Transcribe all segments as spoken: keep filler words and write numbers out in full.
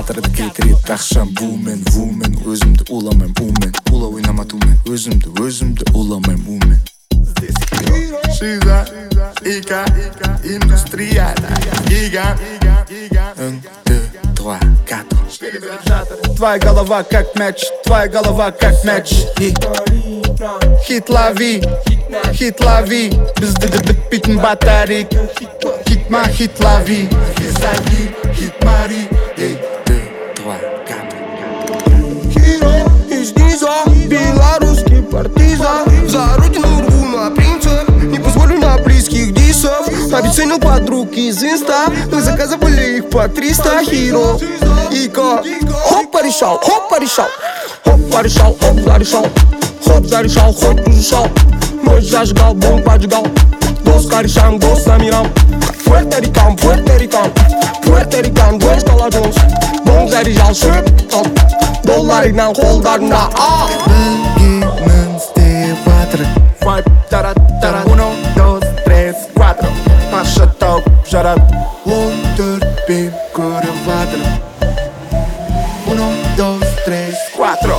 батырды кетіреді ақшам бумен вумен өзімді уламайм умен ула ойнама тумен өзімді өзімді уламайм умен Шиза, ика, индустрияда гигант Un, deux, trois, quatre Твоя голова как мяч, твоя голова как мяч Хит лови, хит лови Бізді бітпейтін батарейк Хитма, хит лови Хит мари Un, deux, trois, quatre Hero из низа, белорусский партизан За родину рву на принцев, не позволю на близких дисов Обесценил подруг из инста, мы заказывали их по триста. Hero, Ика, хоп порешал, хоп порешал Хоп порешал, хоп зарешал Хоп зарешал, хоп ужешал Ночь зажигал, бомб поджигал Гос корешам, гос замирам Пуэрто-Рикан, Пуэрто-Рикан Пуэрто-Рикан, дуэш коллажонс Бомб заряжал, шөп топ Долларыңнан қолдарында Білгенін істеп жатыр Five, тара-тара Uno, dos, tres, cuatro Марша тауып жарап Он төртпен көріп жатыр Uno, dos, tres, cuatro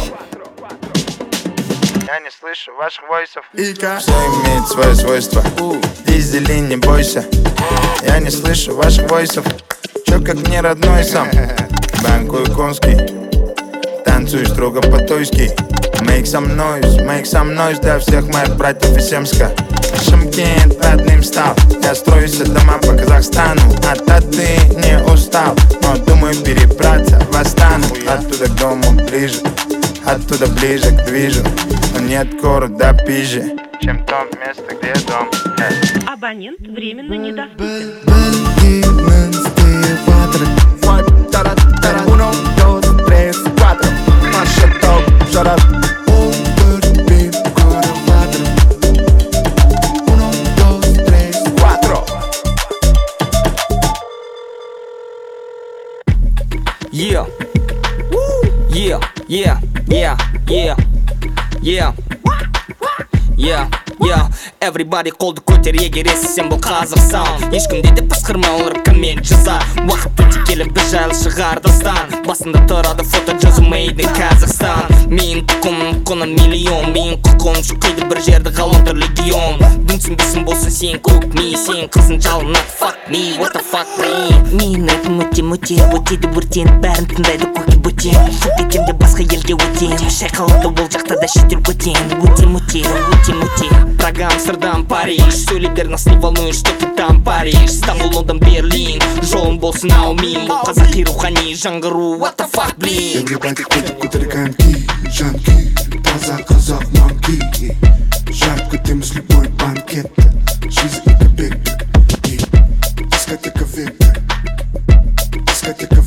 Я не слышу ваших войсов. Все имеет свое свойство Дизели, не бойся Я не слышу ваших войсов Чё как не родной сам Банкую конский Танцую строго по-тойски Make some noise, make some noise Для всех моих братьев из Семска Шымкент родным стал Я строю все дома по Казахстану От ты не устал Но думаю перебраться в Астану Оттуда к дому ближе Оттуда ближе к движу Но нет города пизже Чем то место, где дом. Абонент временно недоступен. Білгенін істеп жатыр Five, тара-тара Uno, dos, tres, cuatro Марша тауып жарап Он төртпен көріп жатыр Uno, dos, tres, cuatro Yeah, yeah, yeah, yeah, yeah, yeah, yeah, yeah. Everybody қолды көтер егер естісен бұл Қазақстан Ешкімде де пысқырма олар коммент жаза Уақыт өте келіп біз жайлы шығар дастан Басында тұрады фото жазу made in Kazakhstan Мен тұқымның құны миллион Мен құқым шұқиды бір жерді ғаламтор легион Дүнсінбесін болсын сен көк ми Сен қызын жалынады fuck me, what the fuck me Мен айтым өте-мөте өтеді өртеніп бәрін тыңдайды көке бөтен Шық етемде басқа елге өтем Шайқалады ол жақта да шетел көтен Өте-мөте, өте-мөте Прага, Амстердам, Париж Сөйледер нас не волнует, что ты там Париж Стамбул, Лондон, Берлин Жолым болсын аумин Бұл қазақи рухани жаңғыру What the fuck, блин Everybody көтіп көтерген ки жанки Таза қазақ манки Жарып кетеміз любой банкет Жизнь это бег Дискотека вектор Дискотека